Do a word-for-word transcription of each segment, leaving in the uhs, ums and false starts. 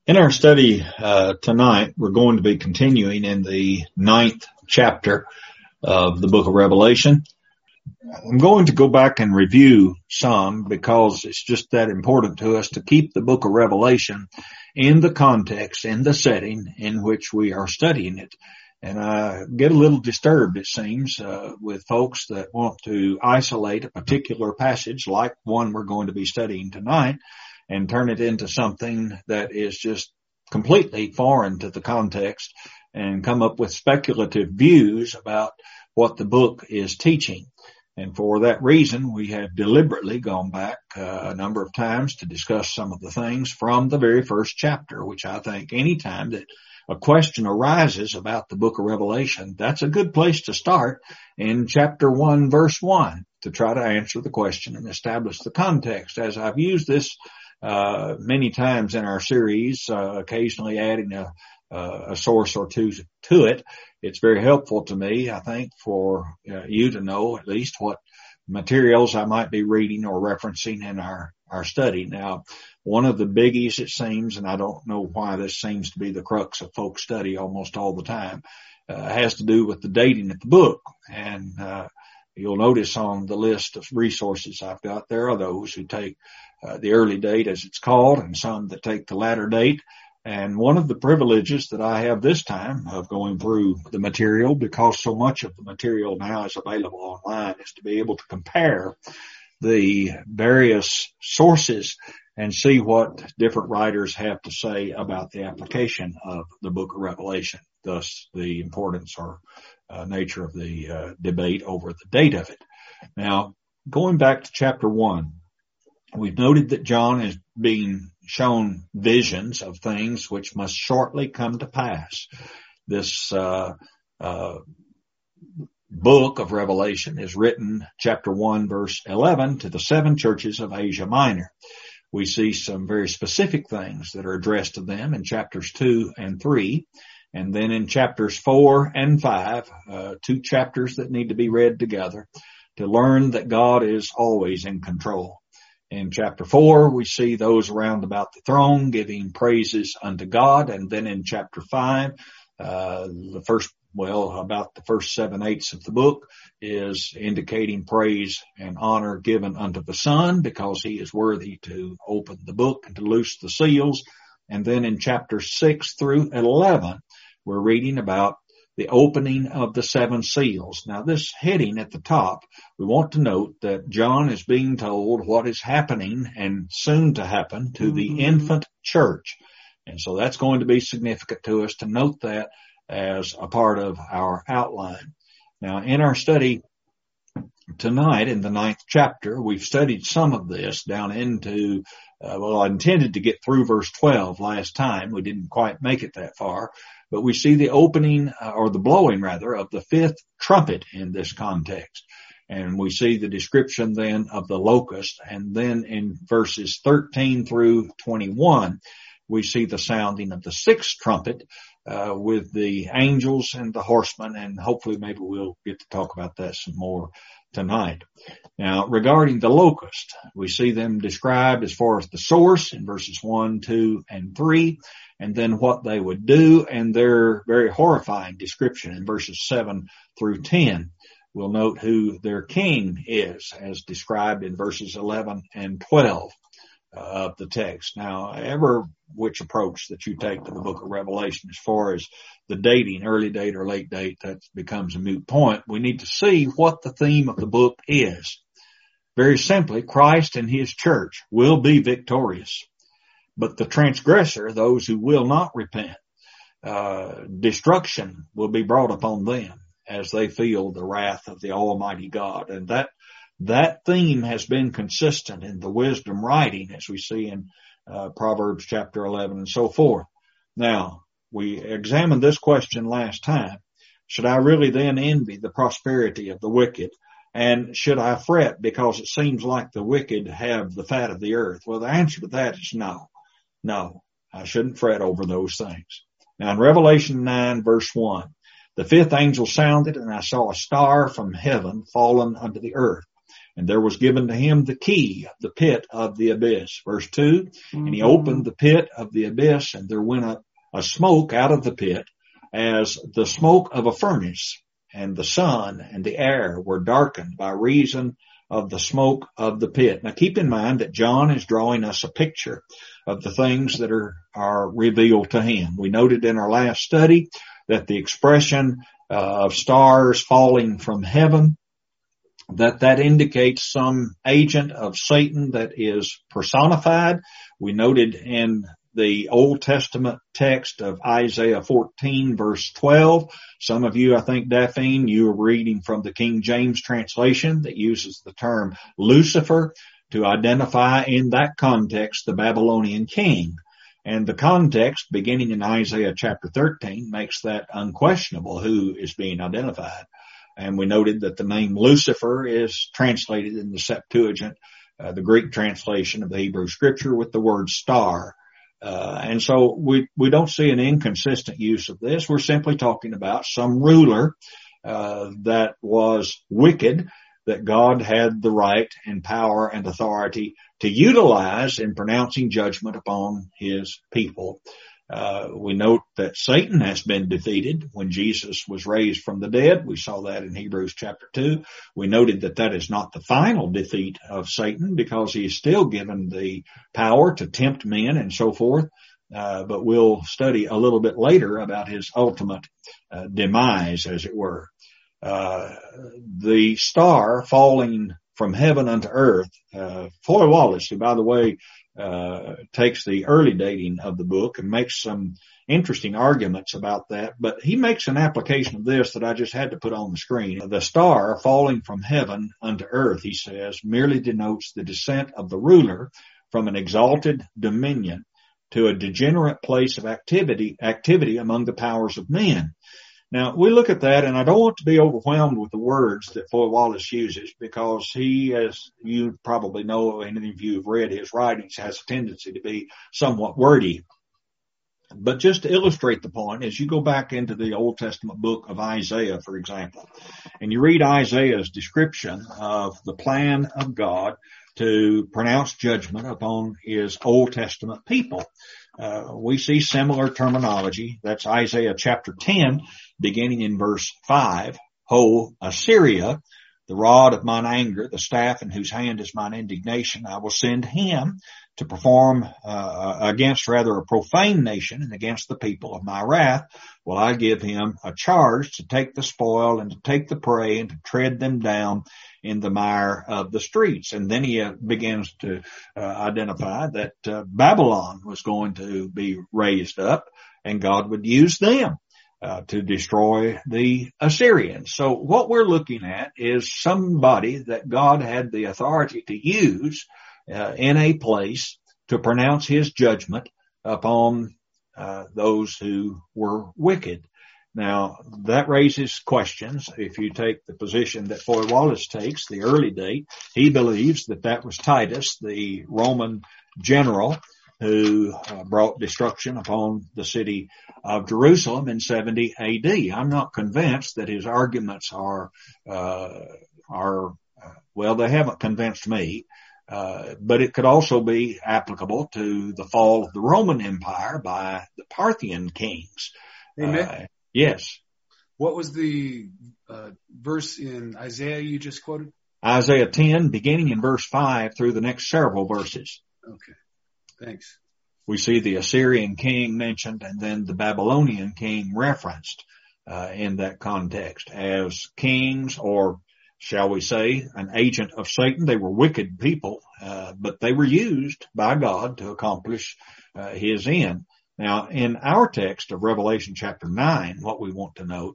In our study uh, tonight, we're going to be continuing in the ninth chapter of the book of Revelation. I'm going to go back and review some because it's just that important to us to keep the book of Revelation in the context, in the setting in which we are studying it. And I get a little disturbed, it seems, uh, with folks that want to isolate a particular passage like one we're going to be studying tonight and turn it into something that is just completely foreign to the context and come up with speculative views about what the book is teaching. And for that reason, we have deliberately gone back uh, a number of times to discuss some of the things from the very first chapter, which I think any time that a question arises about the book of Revelation, that's a good place to start in chapter one, verse one, to try to answer the question and establish the context. As I've used this uh many times in our series, uh, occasionally adding a, uh, a source or two to it, it's very helpful to me, I think, for uh, you to know at least what materials I might be reading or referencing in our, our study. Now, one of the biggies, it seems, and I don't know why this seems to be the crux of folk study almost all the time, uh, has to do with the dating of the book. And uh you'll notice on the list of resources I've got, there are those who take uh, the early date, as it's called, and some that take the latter date. And one of the privileges that I have this time of going through the material, because so much of the material now is available online, is to be able to compare the various sources and see what different writers have to say about the application of the book of Revelation, thus the importance or uh, nature of the uh, debate over the date of it. Now, going back to chapter one, we've noted that John is being shown visions of things which must shortly come to pass. This uh, uh book of Revelation is written, chapter one, verse eleven, to the seven churches of Asia Minor. We see some very specific things that are addressed to them in chapters two and three. And then in chapters four and five, uh, two chapters that need to be read together to learn that God is always in control. In chapter four, we see those around about the throne giving praises unto God. And then in chapter five, uh, the first, well, about the first seven eighths of the book is indicating praise and honor given unto the Son because he is worthy to open the book and to loose the seals. And then in chapters six through eleven, we're reading about the opening of the seven seals. Now, this heading at the top, we want to note that John is being told what is happening and soon to happen to the infant church. And so that's going to be significant to us to note that as a part of our outline. Now, in our study tonight in the ninth chapter, we've studied some of this down into, uh, well, I intended to get through verse twelve last time. We didn't quite make it that far. But we see the opening, uh, or the blowing rather, of the fifth trumpet in this context. And we see the description then of the locust. And then in verses thirteen through twenty-one, we see the sounding of the sixth trumpet, uh, with the angels and the horsemen. And hopefully maybe we'll get to talk about that some more tonight. Now, regarding the locust, we see them described as far as the source in verses one, two, and three. And then what they would do, and their very horrifying description in verses seven through ten. We'll note who their king is, as described in verses eleven and twelve uh, of the text. Now, ever which approach that you take to the book of Revelation, as far as the dating, early date or late date, that becomes a moot point. We need to see what the theme of the book is. Very simply, Christ and his church will be victorious. But the transgressor, those who will not repent, uh, destruction will be brought upon them as they feel the wrath of the Almighty God. And that, that theme has been consistent in the wisdom writing, as we see in uh, Proverbs chapter eleven and so forth. Now, we examined this question last time. Should I really then envy the prosperity of the wicked? And should I fret because it seems like the wicked have the fat of the earth? Well, the answer to that is no. No, I shouldn't fret over those things. Now in Revelation nine verse one, the fifth angel sounded and I saw a star from heaven fallen unto the earth. And there was given to him the key of the pit of the abyss. Verse two, mm-hmm. And he opened the pit of the abyss, and there went up a smoke out of the pit as the smoke of a furnace, and the sun and the air were darkened by reason of the smoke of the pit. Now keep in mind that John is drawing us a picture of the things that are, are revealed to him. We noted in our last study that the expression uh, of stars falling from heaven, that that indicates some agent of Satan that is personified. We noted in the Old Testament text of Isaiah fourteen verse twelve. Some of you, I think, Daphne, you are reading from the King James translation that uses the term Lucifer to identify in that context the Babylonian king. And the context beginning in Isaiah chapter thirteen makes that unquestionable who is being identified. And we noted that the name Lucifer is translated in the Septuagint, uh, the Greek translation of the Hebrew scripture, with the word star. Uh, and so we, we don't see an inconsistent use of this. We're simply talking about some ruler, uh, that was wicked, that God had the right and power and authority to utilize in pronouncing judgment upon his people. Uh, we note that Satan has been defeated when Jesus was raised from the dead. We saw that in Hebrews chapter two. We noted that that is not the final defeat of Satan, because he is still given the power to tempt men and so forth. Uh, but we'll study a little bit later about his ultimate uh, demise, as it were. Uh, the star falling from heaven unto earth. Uh, Foy Wallace, who, by the way, uh, takes the early dating of the book and makes some interesting arguments about that, but he makes an application of this that I just had to put on the screen. The star falling from heaven unto earth, he says, merely denotes the descent of the ruler from an exalted dominion to a degenerate place of activity, activity among the powers of men. Now, we look at that, and I don't want to be overwhelmed with the words that Foy Wallace uses, because he, as you probably know, and any of you have read his writings, has a tendency to be somewhat wordy. But just to illustrate the point, as you go back into the Old Testament book of Isaiah, for example, and you read Isaiah's description of the plan of God to pronounce judgment upon his Old Testament people, Uh, we see similar terminology. That's Isaiah chapter ten, beginning in verse five. Ho, Assyria, the rod of mine anger, the staff in whose hand is mine indignation, I will send him to perform uh, against rather a profane nation, and against the people of my wrath will I give him a charge to take the spoil and to take the prey and to tread them down in the mire of the streets. And then he uh, begins to uh, identify that uh, Babylon was going to be raised up, and God would use them uh, to destroy the Assyrians. So what we're looking at is somebody that God had the authority to use uh, in a place to pronounce his judgment upon uh, those who were wicked. Now, that raises questions. If you take the position that Foy Wallace takes, the early date, he believes that that was Titus, the Roman general who uh, brought destruction upon the city of Jerusalem in seventy A D. I'm not convinced that his arguments are, uh, are, uh, well, they haven't convinced me. Uh, but it could also be applicable to the fall of the Roman Empire by the Parthian kings. Amen. Uh, yes. What was the uh, verse in Isaiah you just quoted? Isaiah ten, beginning in verse five through the next several verses. Okay. Thanks. We see the Assyrian king mentioned, and then the Babylonian king referenced uh, in that context as kings, or shall we say, an agent of Satan. They were wicked people, uh, but they were used by God to accomplish uh, his end. Now, in our text of Revelation chapter nine, what we want to note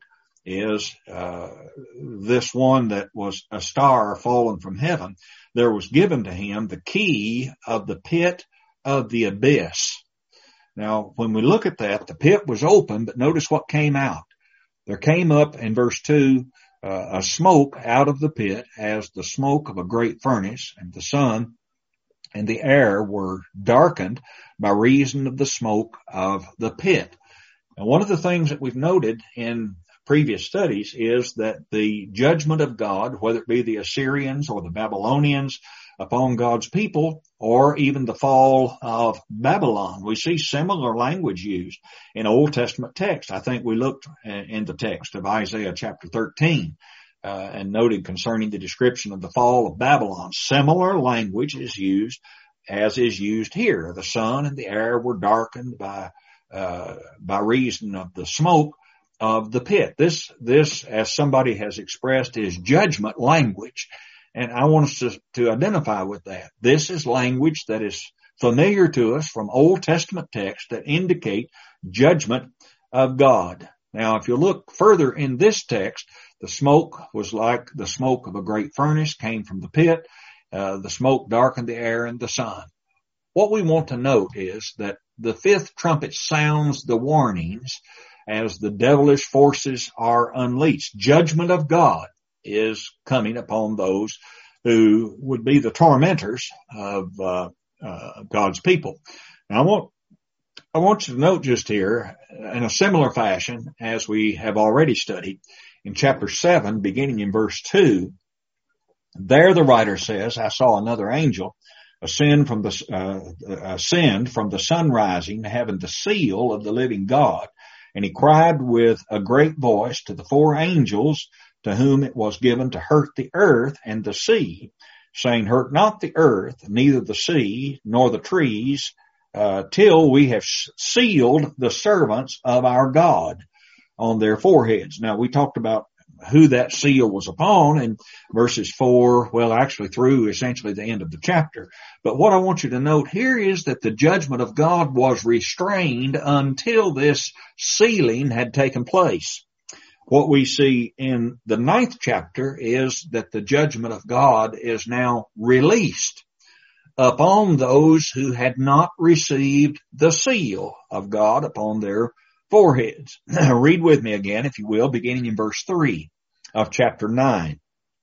is uh this one that was a star fallen from heaven. There was given to him the key of the pit of the abyss. Now, when we look at that, the pit was open, but notice what came out. There came up in verse two Uh, a smoke out of the pit as the smoke of a great furnace, and the sun and the air were darkened by reason of the smoke of the pit. And one of the things that we've noted in previous studies is that the judgment of God, whether it be the Assyrians or the Babylonians upon God's people, or even the fall of Babylon, we see similar language used in Old Testament text. I think we looked in the text of Isaiah chapter thirteen uh, and noted concerning the description of the fall of Babylon. Similar language is used as is used here. The sun and the air were darkened by uh, by reason of the smoke of the pit. This, this, as somebody has expressed, is judgment language. And I want us to, to identify with that. This is language that is familiar to us from Old Testament texts that indicate judgment of God. Now, if you look further in this text, the smoke was like the smoke of a great furnace, came from the pit. Uh, the smoke darkened the air and the sun. What we want to note is that the fifth trumpet sounds the warnings as the devilish forces are unleashed. Judgment of God is coming upon those who would be the tormentors of uh, uh, God's people. Now, I want I want you to note just here, in a similar fashion as we have already studied, in chapter seven, beginning in verse two, there the writer says, I saw another angel ascend from the uh, ascend from the sun rising, having the seal of the living God. And he cried with a great voice to the four angels to whom it was given to hurt the earth and the sea, saying, hurt not the earth, neither the sea, nor the trees, uh, till we have sealed the servants of our God on their foreheads. Now, we talked about who that seal was upon in verses four, well, actually through essentially the end of the chapter. But what I want you to note here is that the judgment of God was restrained until this sealing had taken place. What we see in the ninth chapter is that the judgment of God is now released upon those who had not received the seal of God upon their foreheads. Read with me again, if you will, beginning in verse three of chapter nine.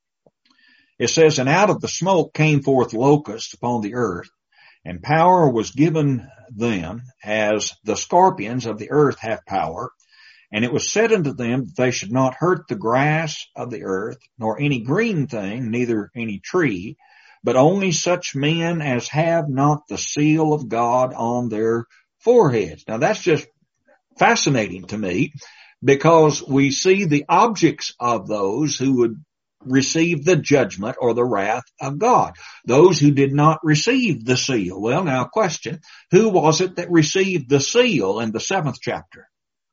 It says, and out of the smoke came forth locusts upon the earth, and power was given them as the scorpions of the earth have power. And it was said unto them that they should not hurt the grass of the earth, nor any green thing, neither any tree, but only such men as have not the seal of God on their foreheads. Now that's just fascinating to me, because we see the objects of those who would receive the judgment or the wrath of God. Those who did not receive the seal. Well, now question, who was it that received the seal in the seventh chapter?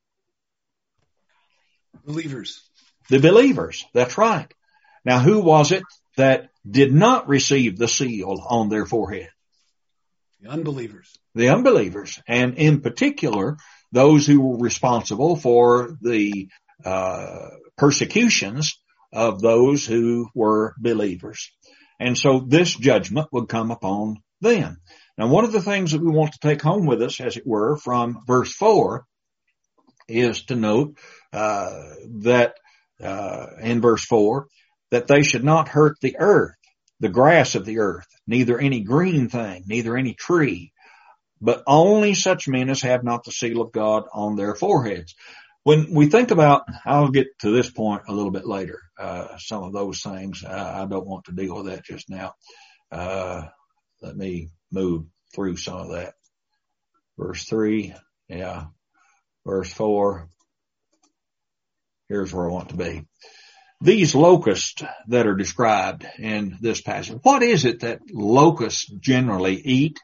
Believers. The believers. That's right. Now, who was it that did not receive the seal on their forehead? The unbelievers. The unbelievers. And in particular, those who were responsible for the uh, persecutions of those who were believers. And so this judgment would come upon them. Now, one of the things that we want to take home with us, as it were, from verse four is to note uh, that uh, in verse four, that they should not hurt the earth, the grass of the earth, neither any green thing, neither any tree, but only such men as have not the seal of God on their foreheads. When we think about, I'll get to this point a little bit later, uh, some of those things, I, I don't want to deal with that just now. Uh, let me move through some of that. Verse three, yeah. Verse four, here's where I want to be. These locusts that are described in this passage, what is it that locusts generally eat?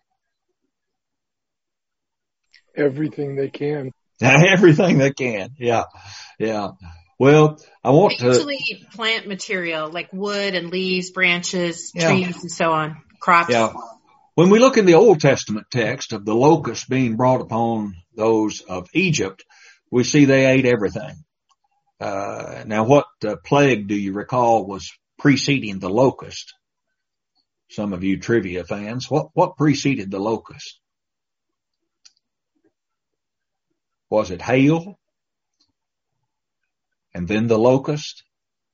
Everything they can. Everything they can. Yeah. Yeah. Well, I want they to. usually eat plant material like wood and leaves, branches, Yeah. trees, and so on. Crops. Yeah. When we look in the Old Testament text of the locusts being brought upon those of Egypt, we see they ate everything. Uh, now what uh, plague do you recall was preceding the locust? Some of you trivia fans, what, what preceded the locust? Was it hail? And then the locust?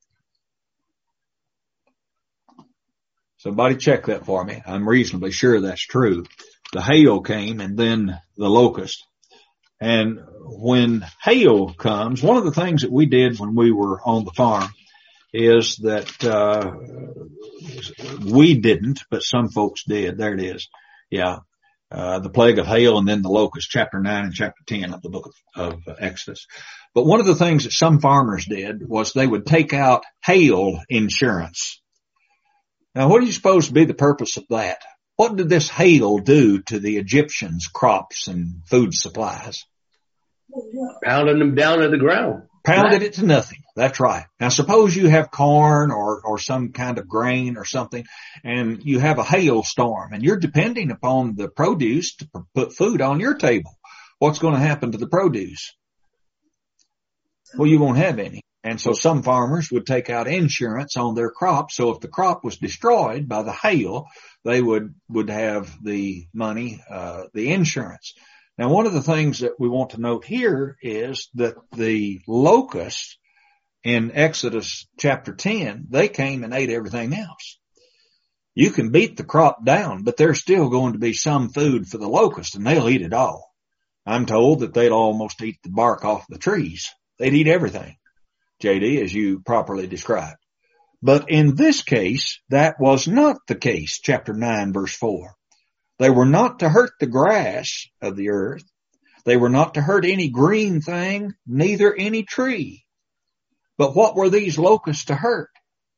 Somebody check that for me. I'm reasonably sure that's true. The hail came and then the locust. And when hail comes, one of the things that we did when we were on the farm is that, uh, we didn't, but some folks did. There it is. Yeah. Uh, the plague of hail and then the locust, chapter nine and chapter ten of the book of, of Exodus. But one of the things that some farmers did was they would take out hail insurance. Now, what do you suppose to be the purpose of that? What did this hail do to the Egyptians' crops and food supplies? Pounding them down to the ground. Pounded it to nothing. That's right. Now, suppose you have corn or, or some kind of grain or something, and you have a hailstorm, and you're depending upon the produce to p- put food on your table. What's going to happen to the produce? Well, you won't have any. And so some farmers would take out insurance on their crop. So if the crop was destroyed by the hail, they would, would have the money, uh, the insurance. Now, one of the things that we want to note here is that the locusts in Exodus chapter ten, they came and ate everything else. You can beat the crop down, but there's still going to be some food for the locusts, and they'll eat it all. I'm told that they'd almost eat the bark off the trees. They'd eat everything, J D, as you properly described. But in this case, that was not the case, chapter nine, verse four. They were not to hurt the grass of the earth. They were not to hurt any green thing, neither any tree. But what were these locusts to hurt?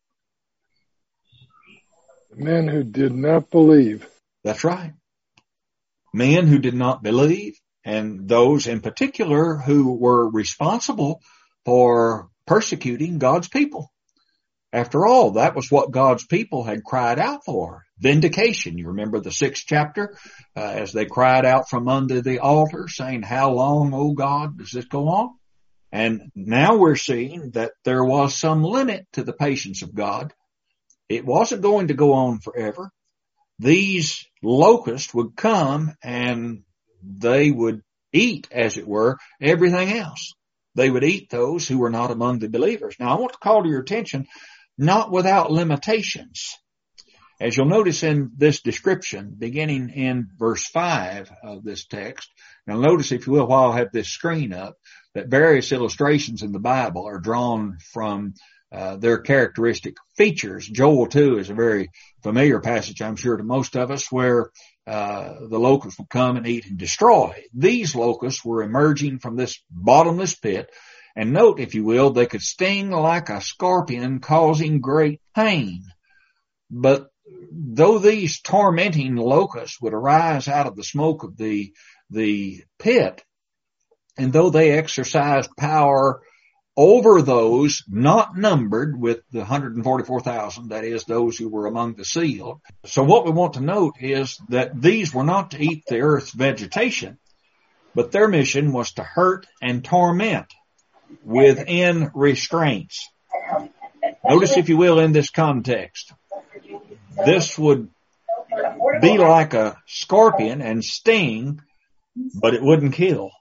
Men who did not believe. That's right. Men who did not believe, and those in particular who were responsible for persecuting God's people. After all, that was what God's people had cried out for. Vindication. You remember the sixth chapter, uh, as they cried out from under the altar saying, how long, O God, does this go on? And now we're seeing that there was some limit to the patience of God. It wasn't going to go on forever. These locusts would come and they would eat, as it were, everything else. They would eat those who were not among the believers. Now, I want to call to your attention, not without limitations. As you'll notice in this description, beginning in verse five of this text, now notice, if you will, while I have this screen up, that various illustrations in the Bible are drawn from uh, their characteristic features. Joel two is a very familiar passage, I'm sure, to most of us, where uh, the locusts would come and eat and destroy. These locusts were emerging from this bottomless pit, and note, if you will, they could sting like a scorpion, causing great pain. But though these tormenting locusts would arise out of the smoke of the, the pit, and though they exercised power over those not numbered with the one hundred forty-four thousand, that is, those who were among the sealed. So what we want to note is that these were not to eat the earth's vegetation, but their mission was to hurt and torment within restraints. Notice, if you will, in this context, this would be like a scorpion and sting, but it wouldn't kill.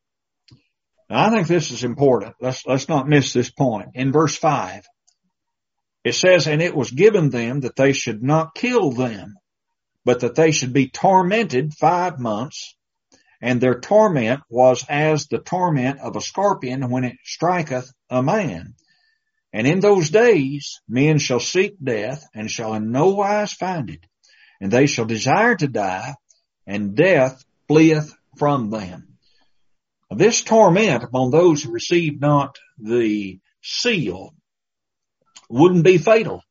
Now, I think this is important. Let's, let's not miss this point. In verse five, it says, and it was given them that they should not kill them, but that they should be tormented five months. And their torment was as the torment of a scorpion when it striketh a man. And in those days men shall seek death, and shall in no wise find it. And they shall desire to die, and death fleeth from them. This torment upon those who received not the seal wouldn't be fatal.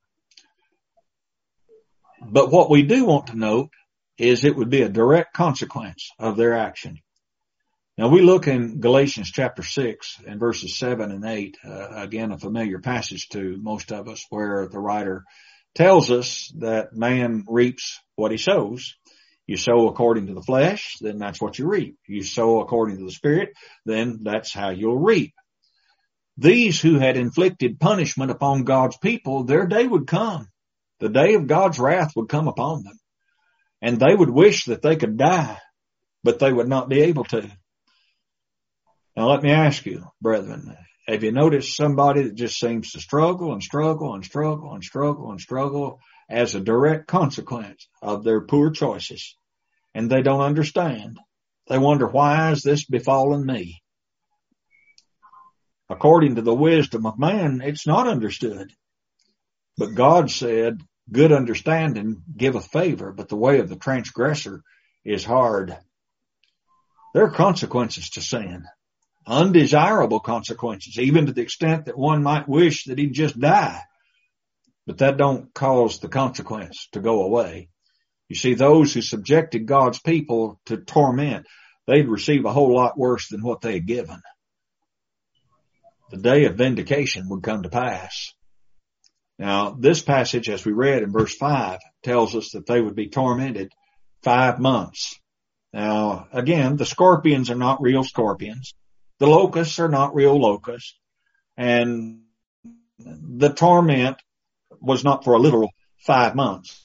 But what we do want to note is it would be a direct consequence of their action. Now, we look in Galatians chapter six and verses seven and eight, uh, again, a familiar passage to most of us, where the writer tells us that man reaps what he sows. You sow according to the flesh, then that's what you reap. You sow according to the Spirit, then that's how you'll reap. These who had inflicted punishment upon God's people, their day would come. The day of God's wrath would come upon them. And they would wish that they could die, but they would not be able to. Now let me ask you, brethren, have you noticed somebody that just seems to struggle and struggle and struggle and struggle and struggle as a direct consequence of their poor choices? And they don't understand They wonder, why has this befallen me? According to the wisdom of man, it's not understood. But God said, good understanding giveth favor, but the way of the transgressor is hard. There are consequences to sin, undesirable consequences, even to the extent that one might wish that he'd just die. But that don't cause the consequence to go away. You see, those who subjected God's people to torment, they'd receive a whole lot worse than what they had given. The day of vindication would come to pass. Now, this passage, as we read in verse five, tells us that they would be tormented five months. Now, again, the scorpions are not real scorpions. The locusts are not real locusts. And the torment was not for a literal five months.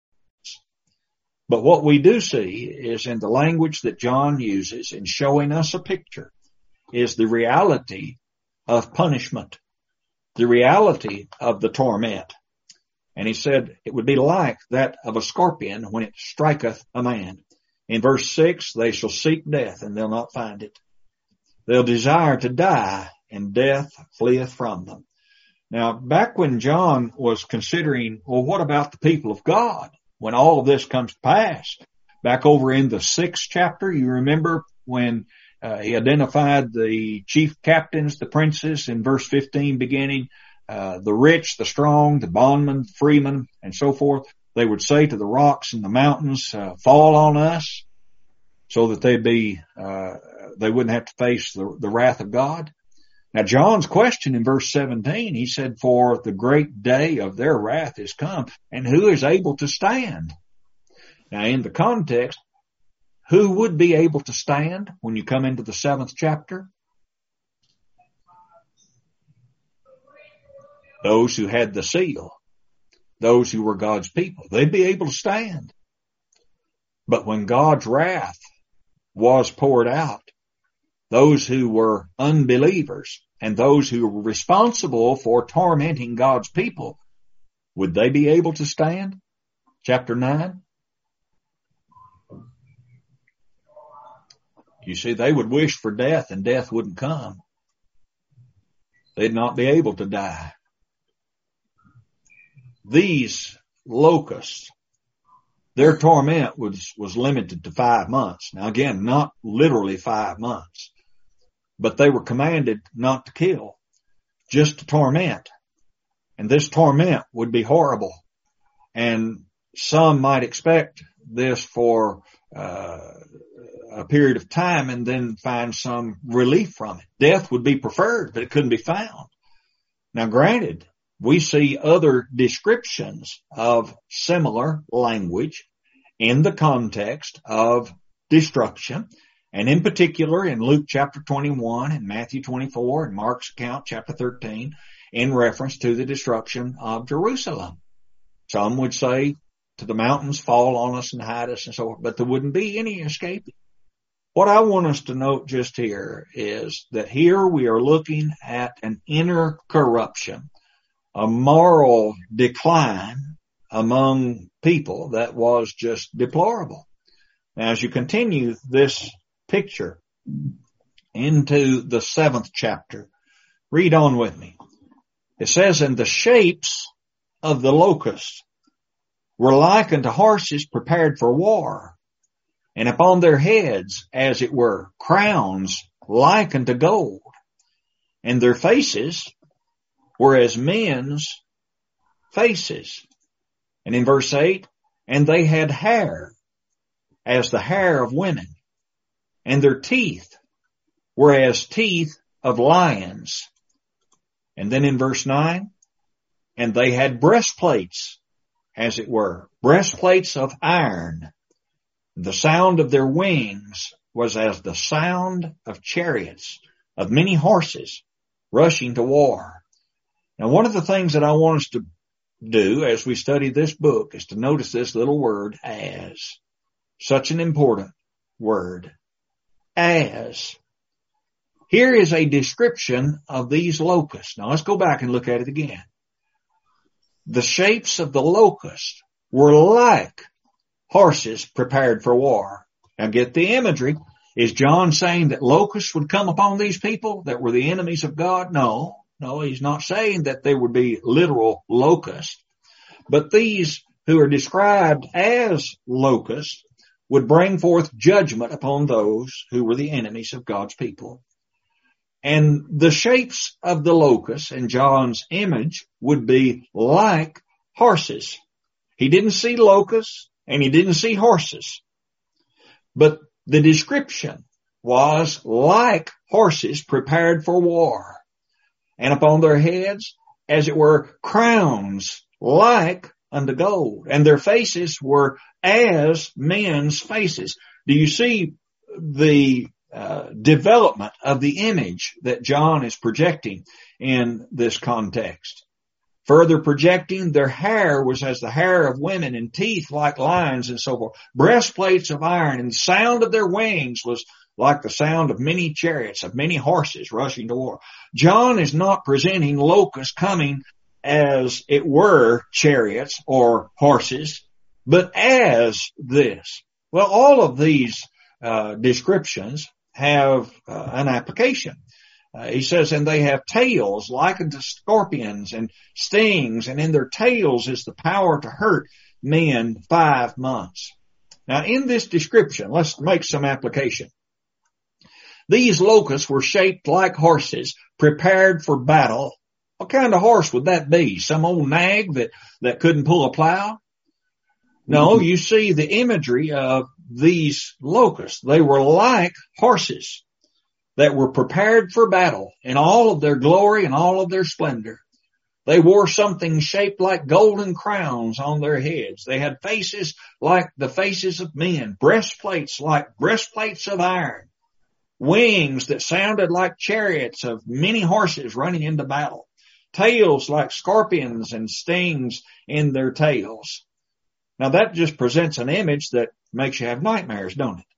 But what we do see is in the language that John uses in showing us a picture is the reality of punishment, the reality of the torment. And he said it would be like that of a scorpion when it striketh a man. In verse six, they shall seek death and they'll not find it. They'll desire to die and death fleeth from them. Now, back when John was considering, well, what about the people of God when all of this comes to pass? Back over in the sixth chapter, you remember when uh, he identified the chief captains, the princes, in verse fifteen beginning, uh, the rich, the strong, the bondmen, freemen, and so forth. They would say to the rocks and the mountains, uh, fall on us, so that they'd be, uh, they wouldn't have to face the, the wrath of God. Now, John's question in verse seventeen, he said, for the great day of their wrath is come, and who is able to stand? Now, in the context, who would be able to stand when you come into the seventh chapter? Those who had the seal, those who were God's people, they'd be able to stand. But when God's wrath was poured out, those who were unbelievers and those who were responsible for tormenting God's people, would they be able to stand? Chapter nine. You see, they would wish for death and death wouldn't come. They'd not be able to die. These locusts, their torment was, was limited to five months. Now again, not literally five months, but they were commanded not to kill, just to torment. And this torment would be horrible. And some might expect this for uh, a period of time and then find some relief from it. Death would be preferred, but it couldn't be found. Now granted, we see other descriptions of similar language in the context of destruction, and in particular in Luke chapter twenty-one and Matthew twenty-four and Mark's account chapter thirteen in reference to the destruction of Jerusalem. Some would say to the mountains, fall on us and hide us and so forth, but there wouldn't be any escaping. What I want us to note just here is that here we are looking at an inner corruption, a moral decline among people that was just deplorable. Now, as you continue this picture into the seventh chapter, read on with me. It says, and the shapes of the locusts were like unto horses prepared for war, and upon their heads, as it were, crowns like unto gold, and their faces were as men's faces. And in verse eight, and they had hair as the hair of women, and their teeth were as teeth of lions. And then in verse nine, and they had breastplates, as it were, breastplates of iron. The sound of their wings was as the sound of chariots, of many horses rushing to war. Now, one of the things that I want us to do as we study this book is to notice this little word, as. Such an important word. As. Here is a description of these locusts. Now, let's go back and look at it again. The shapes of the locusts were like horses prepared for war. Now, get the imagery. Is John saying that locusts would come upon these people that were the enemies of God? No, no, he's not saying that they would be literal locusts. But these who are described as locusts would bring forth judgment upon those who were the enemies of God's people. And the shapes of the locusts in John's image would be like horses. He didn't see locusts and he didn't see horses. But the description was like horses prepared for war. And upon their heads, as it were, crowns like unto gold. And their faces were as men's faces. Do you see the uh, development of the image that John is projecting in this context? Further projecting, their hair was as the hair of women, and teeth like lions, and so forth. Breastplates of iron, and the sound of their wings was like the sound of many chariots, of many horses rushing to war. John is not presenting locusts coming as it were chariots or horses, but as this. Well, all of these uh, descriptions have uh, an application. Uh, he says, and they have tails like unto scorpions and stings, and in their tails is the power to hurt men five months. Now, in this description, let's make some application. These locusts were shaped like horses, prepared for battle. What kind of horse would that be? Some old nag that, that couldn't pull a plow? No, you see the imagery of these locusts. They were like horses that were prepared for battle in all of their glory and all of their splendor. They wore something shaped like golden crowns on their heads. They had faces like the faces of men, breastplates like breastplates of iron, wings that sounded like chariots of many horses running into battle, tails like scorpions and stings in their tails. Now that just presents an image that makes you have nightmares, don't it?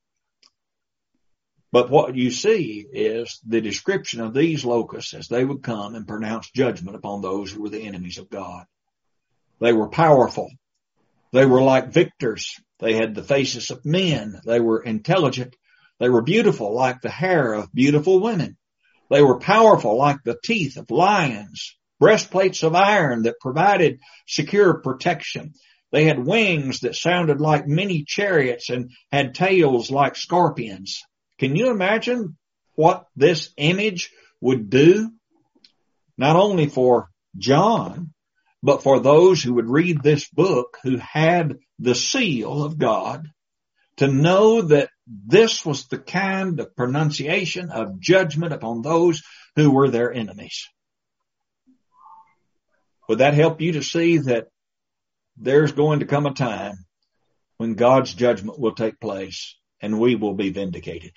But what you see is the description of these locusts as they would come and pronounce judgment upon those who were the enemies of God. They were powerful. They were like victors. They had the faces of men. They were intelligent. They were beautiful like the hair of beautiful women. They were powerful like the teeth of lions, breastplates of iron that provided secure protection. They had wings that sounded like many chariots and had tails like scorpions. Can you imagine what this image would do? Not only for John, but for those who would read this book who had the seal of God, to know that this was the kind of pronunciation of judgment upon those who were their enemies. Would that help you to see that there's going to come a time when God's judgment will take place and we will be vindicated?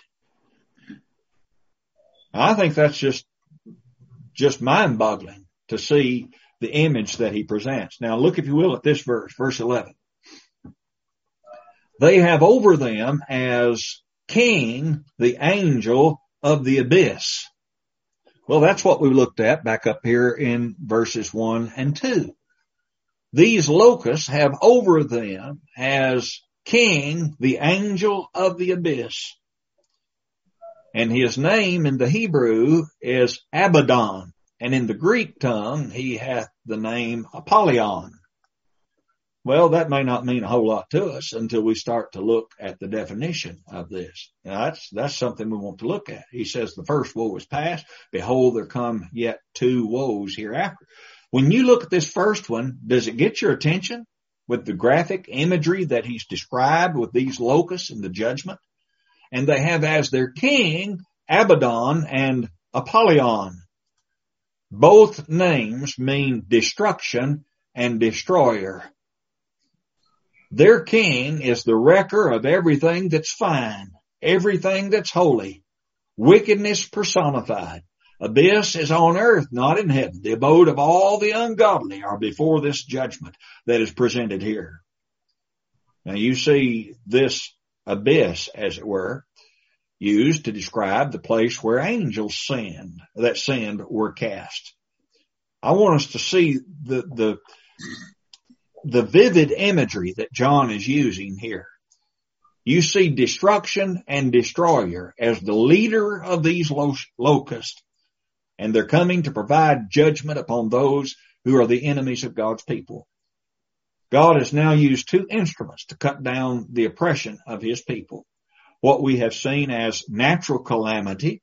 I think that's just, just mind-boggling to see the image that he presents. Now look, if you will, at this verse, verse eleven. They have over them as king the angel of the abyss. Well, that's what we looked at back up here in verses one and two. These locusts have over them as king the angel of the abyss. And his name in the Hebrew is Abaddon. And in the Greek tongue, he hath the name Apollyon. Well, that may not mean a whole lot to us until we start to look at the definition of this. Now, that's, that's something we want to look at. He says the first woe is past. Behold, there come yet two woes hereafter. When you look at this first one, does it get your attention with the graphic imagery that he's described with these locusts and the judgment? And they have as their king Abaddon and Apollyon. Both names mean destruction and destroyer. Their king is the wrecker of everything that's fine, everything that's holy, wickedness personified. Abyss is on earth, not in heaven. The abode of all the ungodly are before this judgment that is presented here. Now you see this abyss, as it were, used to describe the place where angels sinned, that sinned were cast. I want us to see the, the, the vivid imagery that John is using here. You see destruction and destroyer as the leader of these locusts, and they're coming to provide judgment upon those who are the enemies of God's people. God has now used two instruments to cut down the oppression of his people. What we have seen as natural calamity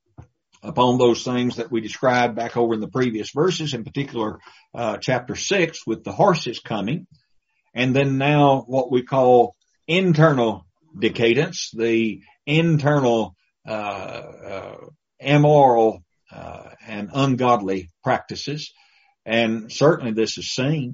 upon those things that we described back over in the previous verses, in particular uh, chapter six with the horses coming, and then now what we call internal decadence, the internal uh, uh immoral uh, and ungodly practices. And certainly this is seen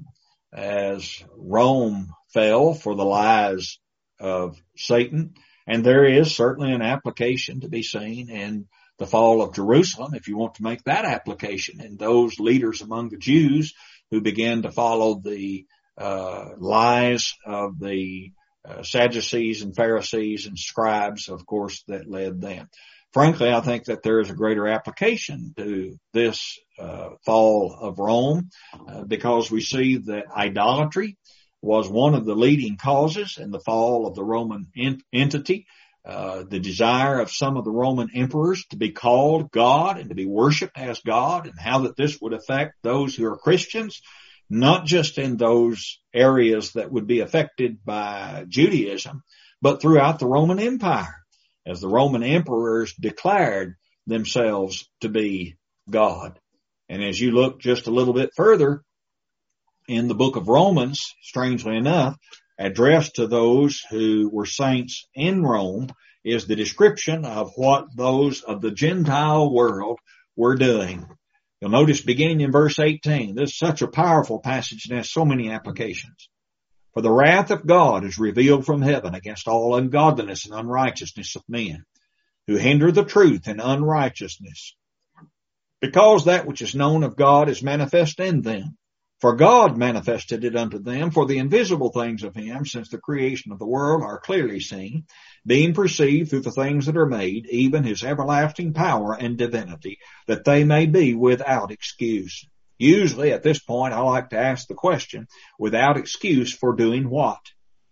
as Rome fell for the lies of Satan. And there is certainly an application to be seen in the fall of Jerusalem, if you want to make that application, and those leaders among the Jews who began to follow the uh, lies of the uh, Sadducees and Pharisees and scribes, of course, that led them. Frankly, I think that there is a greater application to this uh, fall of Rome uh, because we see that idolatry was one of the leading causes in the fall of the Roman ent- entity. Uh, the desire of some of the Roman emperors to be called God and to be worshipped as God, and how that this would affect those who are Christians, not just in those areas that would be affected by Judaism, but throughout the Roman Empire, as the Roman emperors declared themselves to be God. And as you look just a little bit further in the book of Romans, strangely enough, addressed to those who were saints in Rome, is the description of what those of the Gentile world were doing. You'll notice beginning in verse eighteen, this is such a powerful passage and has so many applications. For the wrath of God is revealed from heaven against all ungodliness and unrighteousness of men, who hinder the truth in unrighteousness, because that which is known of God is manifest in them. For God manifested it unto them, for the invisible things of him, since the creation of the world, are clearly seen, being perceived through the things that are made, even his everlasting power and divinity, that they may be without excuse. Usually at this point, I like to ask the question, without excuse for doing what?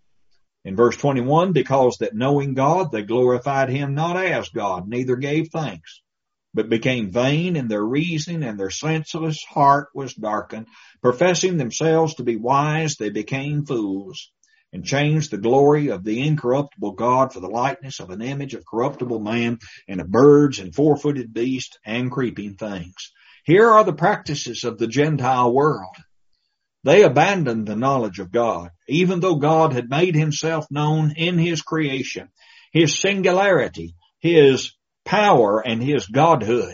In verse twenty-one, because that knowing God, they glorified him not as God, neither gave thanks, but became vain in their reasoning, and their senseless heart was darkened. Professing themselves to be wise, they became fools, and changed the glory of the incorruptible God for the likeness of an image of corruptible man, and of birds and four-footed beasts and creeping things. Here are the practices of the Gentile world. They abandoned the knowledge of God, even though God had made himself known in his creation, his singularity, his power, and his godhood.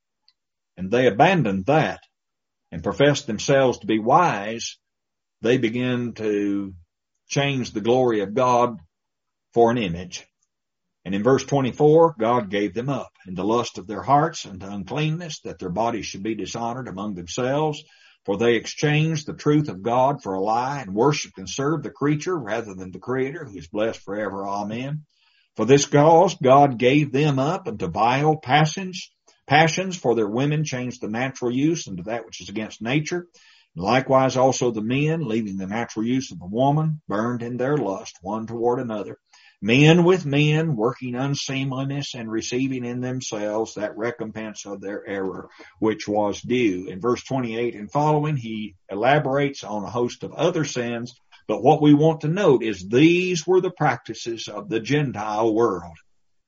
And they abandoned that and professed themselves to be wise. They began to change the glory of God for an image. And in verse twenty-four, God gave them up in the lust of their hearts and to uncleanness, that their bodies should be dishonored among themselves. For they exchanged the truth of God for a lie, and worshipped and served the creature rather than the Creator, who is blessed forever. Amen. For this cause God gave them up unto vile passions, passions, for their women changed the natural use into that which is against nature. And likewise also the men, leaving the natural use of the woman, burned in their lust one toward another. Men with men, working unseemliness and receiving in themselves that recompense of their error, which was due. In verse twenty-eight and following, he elaborates on a host of other sins. But what we want to note is these were the practices of the Gentile world.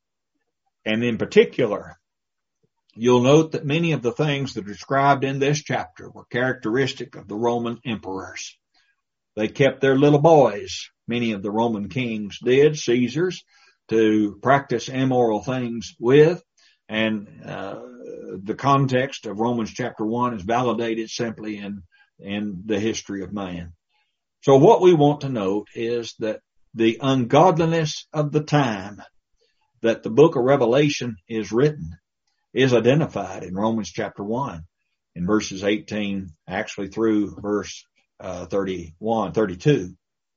And in particular, you'll note that many of the things that are described in this chapter were characteristic of the Roman emperors. They kept their little boys, many of the Roman kings did, Caesars, to practice immoral things with. And uh, the context of Romans chapter one is validated simply in, in the history of man. So what we want to note is that the ungodliness of the time that the book of Revelation is written is identified in Romans chapter one, in verses eighteen, actually through verse uh, thirty-one, thirty-two.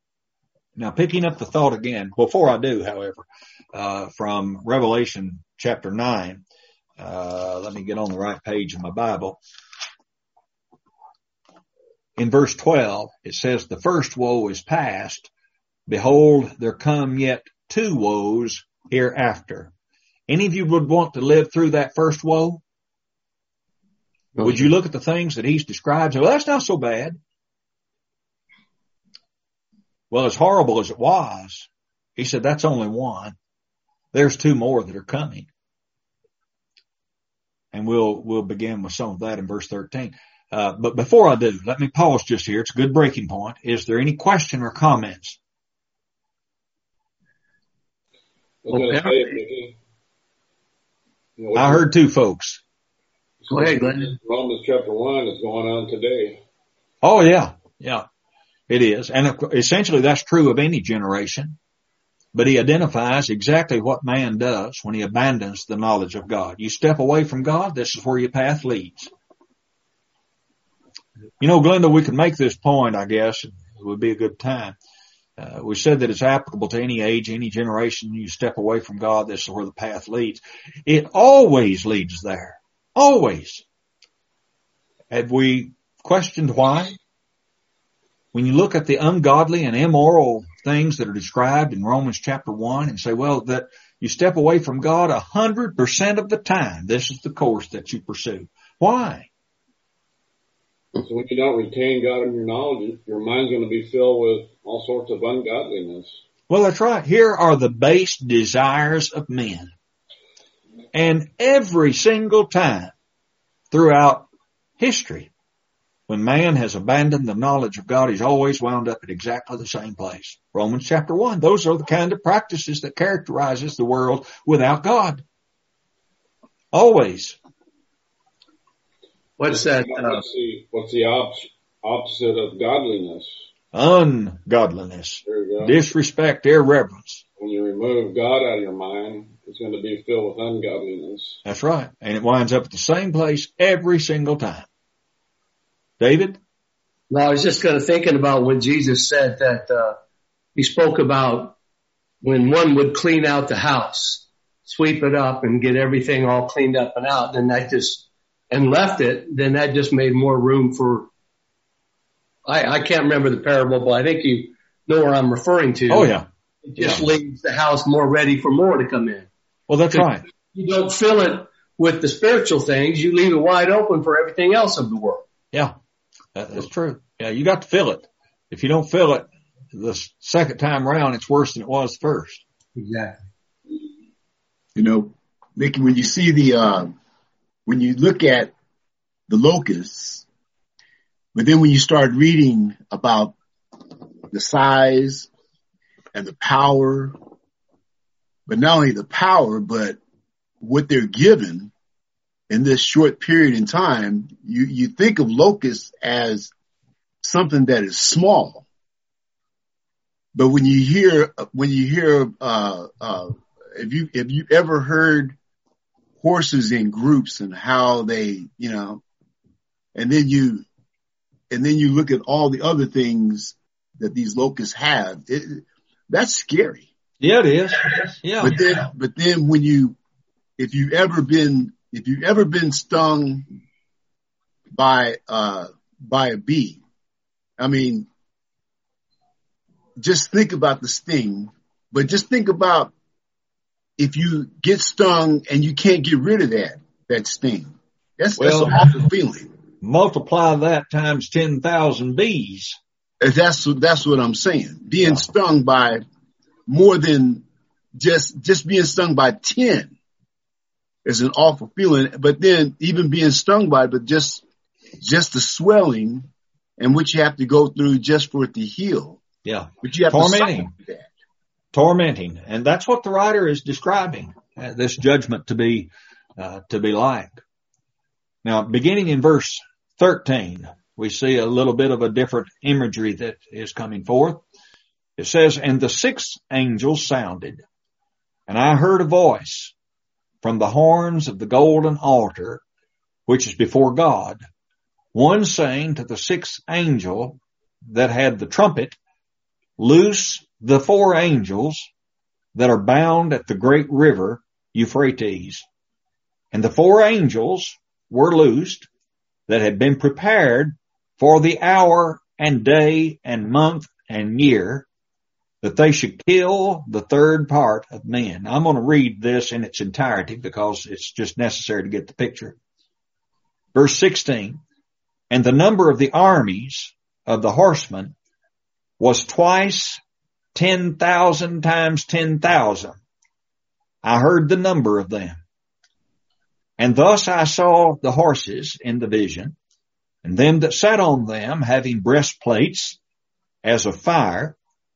Now, picking up the thought again, before I do, however, uh, from Revelation chapter nine, uh, let me get on the right page of my Bible. In verse twelve, it says, the first woe is past. Behold, there come yet two woes hereafter. Any of you would want to live through that first woe? No, Would you look at the things that he's described and say, well, that's not so bad? Well, as horrible as it was, he said, that's only one. There's two more that are coming. And we'll, we'll begin with some of that in verse thirteen. Uh, but before I do, let me pause just here. It's a good breaking point. Is there any question or comments? Okay. I heard two folks. Go ahead, Glenn. Romans chapter one is going on today. Oh, yeah. Yeah, it is. And essentially that's true of any generation. But he identifies exactly what man does when he abandons the knowledge of God. You step away from God, this is where your path leads. You know, Glenda, we could make this point, I guess. It would be a good time. Uh, we said that it's applicable to any age, any generation. You step away from God, this is where the path leads. It always leads there. Always. Have we questioned why? When you look at the ungodly and immoral things that are described in Romans chapter one and say, well, that you step away from God a hundred percent of the time. This is the course that you pursue. Why? So when you don't retain God in your knowledge, your mind's going to be filled with all sorts of ungodliness. Well, that's right. Here are the base desires of men. And every single time throughout history, when man has abandoned the knowledge of God, he's always wound up at exactly the same place. Romans chapter one. Those are the kind of practices that characterizes the world without God. Always. What's that? What's Uh, the, what's the op- opposite of godliness? Ungodliness. There you go. Disrespect, irreverence. When you remove God out of your mind, it's going to be filled with ungodliness. That's right. And it winds up at the same place every single time. David? No, I was just kind of thinking about when Jesus said that, uh, he spoke about when one would clean out the house, sweep it up and get everything all cleaned up and out, then that just, and left it, then that just made more room for, I, I can't remember the parable, but I think you know where I'm referring to. Oh yeah. It just Yeah. leaves the house more ready for more to come in. Well, that's right. You don't fill it with the spiritual things, you leave it wide open for everything else of the world. Yeah. That, that's true. Yeah. You got to fill it. If you don't fill it the second time around, it's worse than it was first. Exactly. You know, Mickey, when you see the, uh, when you look at the locusts, but then when you start reading about the size and the power, but not only the power, but what they're given in this short period in time, you, you think of locusts as something that is small. But when you hear, when you hear, uh, uh, if you, if you ever heard horses in groups and how they, you know, and then you, and then you look at all the other things that these locusts have, it, that's scary. Yeah, it is. Yeah. But then, but then when you, if you've ever been, if you've ever been stung by, uh, by a bee, I mean, just think about the sting, but just think about if you get stung and you can't get rid of that, that sting. That's, Well, that's an awful feeling. Multiply that times ten thousand bees. That's, that's what I'm saying. Being Yeah. stung by more than just, just being stung by ten is an awful feeling. But then even being stung by it, but just, just the swelling and what you have to go through just for it to heal. Yeah. But you have Tormenting. to suffer with that. Tormenting. And that's what the writer is describing, uh, this judgment to be, uh, to be like. Now, beginning in verse thirteen, we see a little bit of a different imagery that is coming forth. It says, and the sixth angel sounded, and I heard a voice from the horns of the golden altar, which is before God, one saying to the sixth angel that had the trumpet, loose the four angels that are bound at the great river Euphrates. And the four angels were loosed that had been prepared for the hour and day and month and year. that they should kill the third part of men. Now, I'm going to read this in its entirety because it's just necessary to get the picture. Verse sixteen, and the number of the armies of the horsemen was twice ten thousand times ten thousand. I heard the number of them. And thus I saw the horses in the vision, and them that sat on them having breastplates as of fire,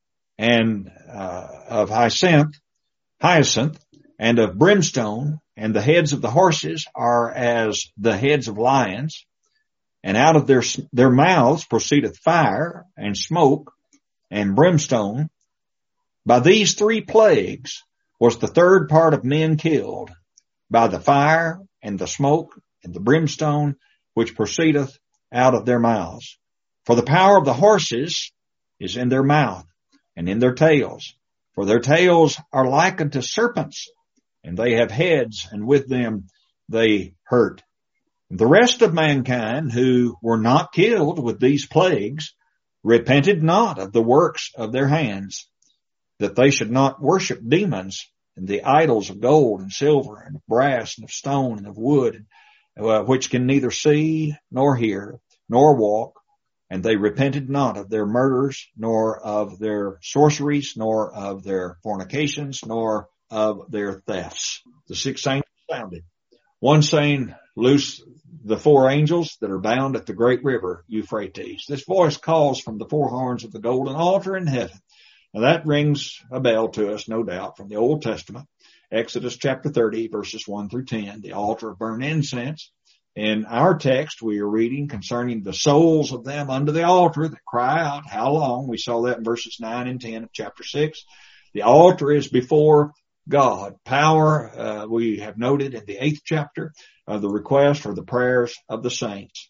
and uh, of hyacinth, hyacinth, and of brimstone, and the heads of the horses are as the heads of lions, and out of their their mouths proceedeth fire, and smoke, and brimstone. By these three plagues was the third part of men killed, by the fire, and the smoke, and the brimstone, which proceedeth out of their mouths. For the power of the horses is in their mouth, and in their tails. For their tails are like unto serpents, and they have heads, and with them they hurt. The rest of mankind who were not killed with these plagues repented not of the works of their hands, that they should not worship demons and the idols of gold and silver and of brass and of stone and of wood, uh, which can neither see nor hear nor walk. And they repented not of their murders, nor of their sorceries, nor of their fornications, nor of their thefts. The sixth angel sounded, one saying, loose the four angels that are bound at the great river Euphrates. This voice calls from the four horns of the golden altar in heaven. Now that rings a bell to us, no doubt, from the Old Testament. Exodus chapter thirty, verses one through ten, the altar of burnt incense. In our text, we are reading concerning the souls of them under the altar that cry out, how long? We saw that in verses nine and ten of chapter six. The altar is before God. Power, uh, we have noted in the eighth chapter of the request or the prayers of the saints.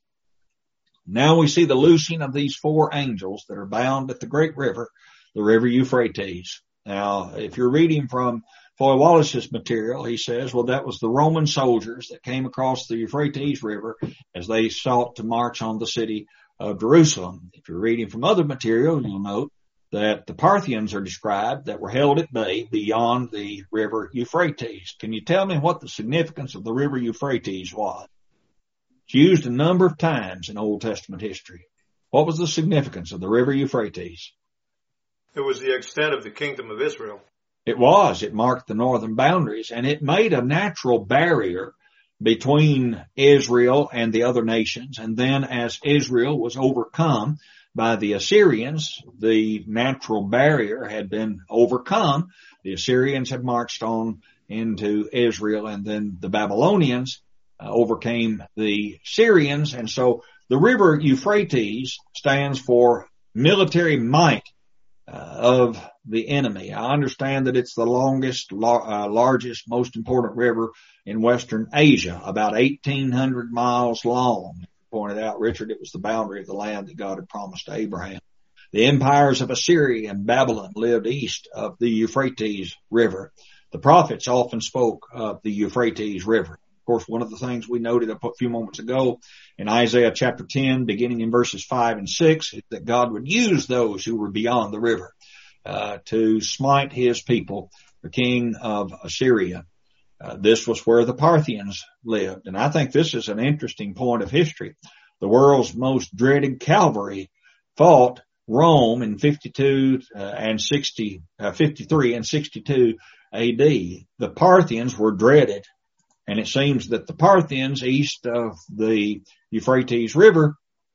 Now we see the loosing of these four angels that are bound at the great river, the river Euphrates. Now, if you're reading from Foy Wallace's material, he says, well, that was the Roman soldiers that came across the Euphrates River as they sought to march on the city of Jerusalem. If you're reading from other material, you'll note that the Parthians are described that were held at bay beyond the river Euphrates. Can you tell me what the significance of the river Euphrates was? It's used a number of times in Old Testament history. What was the significance of the river Euphrates? It was the extent of the kingdom of Israel. It was. It marked the northern boundaries, and it made a natural barrier between Israel and the other nations. And then as Israel was overcome by the Assyrians, the natural barrier had been overcome. The Assyrians had marched on into Israel, and then the Babylonians uh, overcame the Syrians. And so the river Euphrates stands for military might Uh, of the enemy. I understand that it's the longest, lar- uh, largest, most important river in Western Asia, about eighteen hundred miles long. Pointed out, Richard, it was the boundary of the land that God had promised to Abraham. The empires of Assyria and Babylon lived east of the Euphrates River. The prophets often spoke of the Euphrates River. Of course, one of the things we noted a few moments ago in Isaiah chapter ten, beginning in verses five and six, is that God would use those who were beyond the river uh, to smite his people, the king of Assyria. Uh, this was where the Parthians lived. And I think this is an interesting point of history. The world's most dreaded cavalry fought Rome in fifty-two uh, and sixty, uh, fifty-three and sixty-two A D. The Parthians were dreaded. And it seems that the Parthians east of the Euphrates River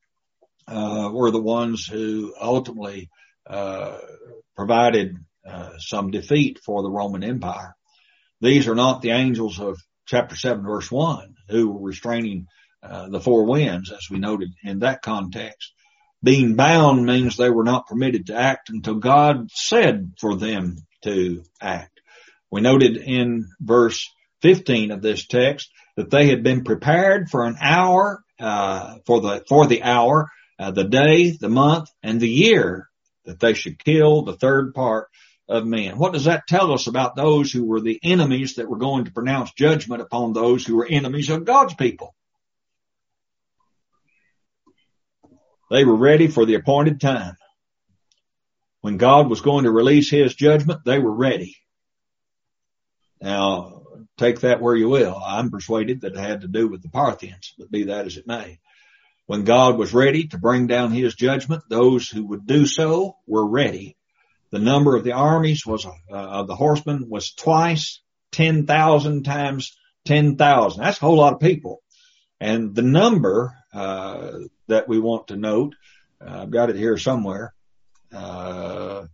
uh, were the ones who ultimately uh, provided uh, some defeat for the Roman Empire. These are not the angels of chapter seven, verse one, who were restraining uh, the four winds, as we noted in that context. Being bound means they were not permitted to act until God said for them to act. We noted in verse fifteen of this text that they had been prepared for an hour, uh, for the, for the hour, uh, the day, the month, and the year that they should kill the third part of men. What does that tell us about those who were the enemies that were going to pronounce judgment upon those who were enemies of God's people? They were ready for the appointed time. When God was going to release his judgment, they were ready. Now, take that where you will. I'm persuaded that it had to do with the Parthians, but be that as it may. When God was ready to bring down his judgment, those who would do so were ready. The number of the armies was, uh, of the horsemen was twice ten thousand times ten thousand. That's a whole lot of people. And the number, uh, that we want to note, uh, I've got it here somewhere. Uh,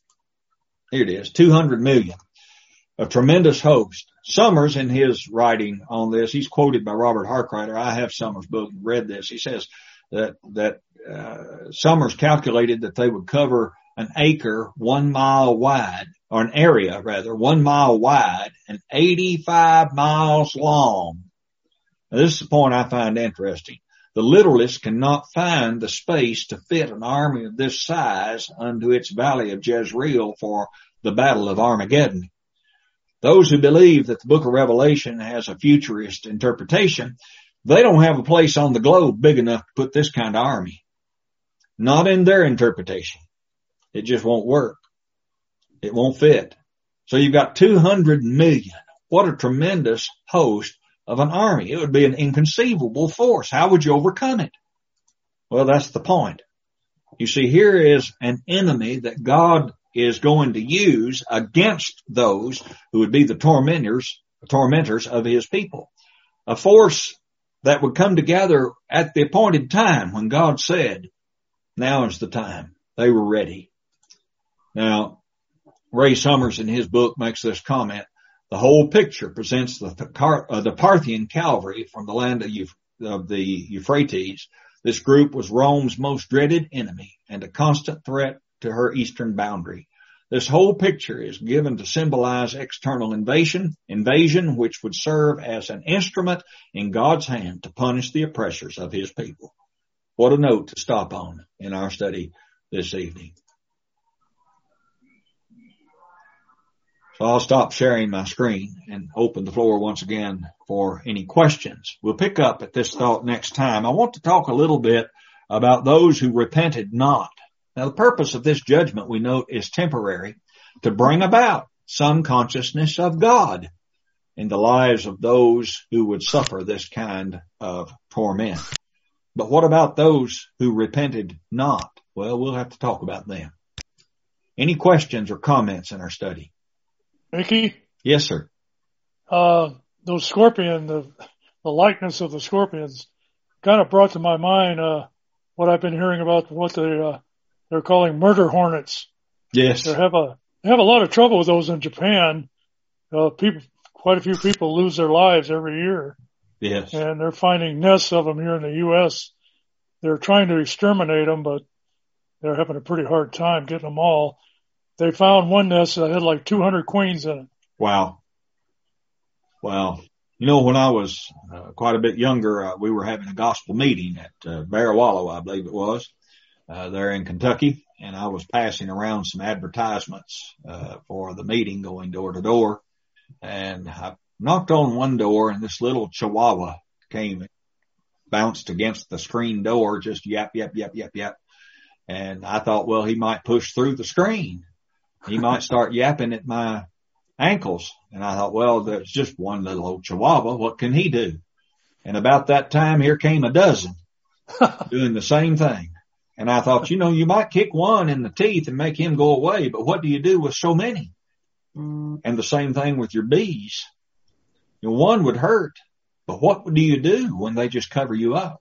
here it is, two hundred million. A tremendous host. Summers, in his writing on this, he's quoted by Robert Harkrider. I have Summers' book and read this. He says that, that, uh, Summers calculated that they would cover an acre one mile wide, or an area rather, one mile wide and eighty-five miles long. Now, this is the point I find interesting. The literalists cannot find the space to fit an army of this size unto its valley of Jezreel for the battle of Armageddon. Those who believe that the book of Revelation has a futurist interpretation, they don't have a place on the globe big enough to put this kind of army. Not in their interpretation. It just won't work. It won't fit. So you've got two hundred million. What a tremendous host of an army. It would be an inconceivable force. How would you overcome it? Well, that's the point. You see, here is an enemy that God is going to use against those who would be the tormentors, tormentors of his people. A force that would come together at the appointed time when God said, now is the time. They were ready. Now, Ray Summers in his book makes this comment. The whole picture presents the, uh, the Parthian cavalry from the land of, Euph- of the Euphrates. This group was Rome's most dreaded enemy and a constant threat to her eastern boundary. This whole picture is given to symbolize external invasion, invasion which would serve as an instrument in God's hand to punish the oppressors of his people. What a note to stop on in our study this evening. So I'll stop sharing my screen and open the floor once again for any questions. We'll pick up at this thought next time. I want to talk a little bit about those who repented not. Now, the purpose of this judgment, we note, is temporary, to bring about some consciousness of God in the lives of those who would suffer this kind of torment. But what about those who repented not? Well, we'll have to talk about them. Any questions or comments in our study? Mickey? Yes, sir. Uh, those scorpion, the, the likeness of the scorpions kind of brought to my mind, uh, what I've been hearing about what they, uh, they're calling murder hornets. Yes. They have a, they have a lot of trouble with those in Japan. Uh, people, quite a few people lose their lives every year. Yes. And they're finding nests of them here in the U S. They're trying to exterminate them, but they're having a pretty hard time getting them all. They found one nest that had like two hundred queens in it. Wow. Wow. You know, when I was uh, quite a bit younger, uh, we were having a gospel meeting at uh, Bear Wallow, I believe it was, uh, there in Kentucky. And I was passing around some advertisements uh, for the meeting, going door to door. And I knocked on one door, and this little chihuahua came and bounced against the screen door, just yap, yap, yap, yap, yap. And I thought, well, he might push through the screen. He might start yapping at my ankles. And I thought, well, there's just one little old chihuahua. What can he do? And about that time, here came a dozen doing the same thing. And I thought, you know, you might kick one in the teeth and make him go away, but what do you do with so many? Mm. And the same thing with your bees. You know, one would hurt, but what do you do when they just cover you up?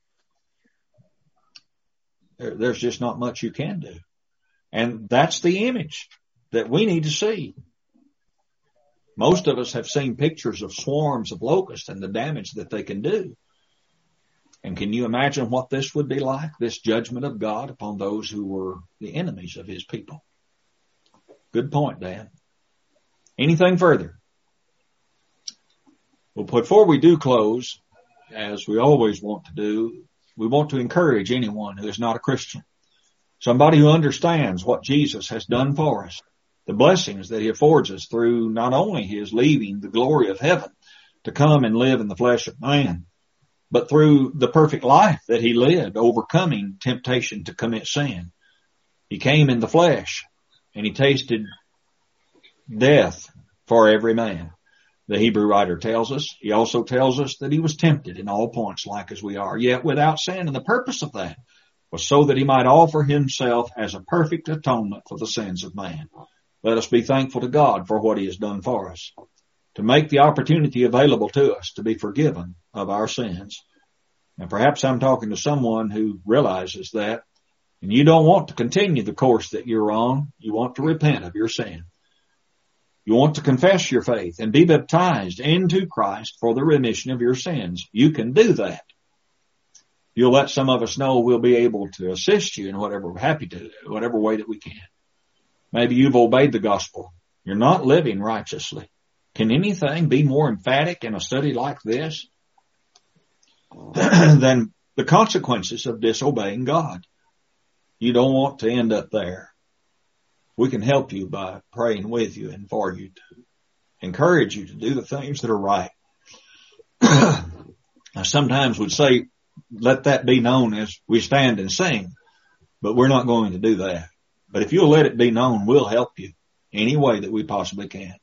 There, there's just not much you can do. And that's the image that we need to see. Most of us have seen pictures of swarms of locusts and the damage that they can do. And can you imagine what this would be like, this judgment of God upon those who were the enemies of his people? Good point, Dan. Anything further? Well, before we do close, as we always want to do, we want to encourage anyone who is not a Christian, somebody who understands what Jesus has done for us, the blessings that he affords us through not only his leaving the glory of heaven to come and live in the flesh of man, but through the perfect life that he led, overcoming temptation to commit sin. He came in the flesh, and he tasted death for every man. The Hebrew writer tells us. He also tells us that he was tempted in all points like as we are, yet without sin. And the purpose of that was so that he might offer himself as a perfect atonement for the sins of man. Let us be thankful to God for what he has done for us, to make the opportunity available to us to be forgiven of our sins. And perhaps I'm talking to someone who realizes that, and you don't want to continue the course that you're on. You want to repent of your sin. You want to confess your faith and be baptized into Christ for the remission of your sins. You can do that. You'll let some of us know we'll be able to assist you in whatever we're happy to, whatever way that we can. Maybe you've obeyed the gospel. You're not living righteously. Can anything be more emphatic in a study like this than the consequences of disobeying God? You don't want to end up there. We can help you by praying with you and for you to encourage you to do the things that are right. Now, sometimes we'd say, let that be known as we stand and sing, but we're not going to do that. But if you'll let it be known, we'll help you any way that we possibly can.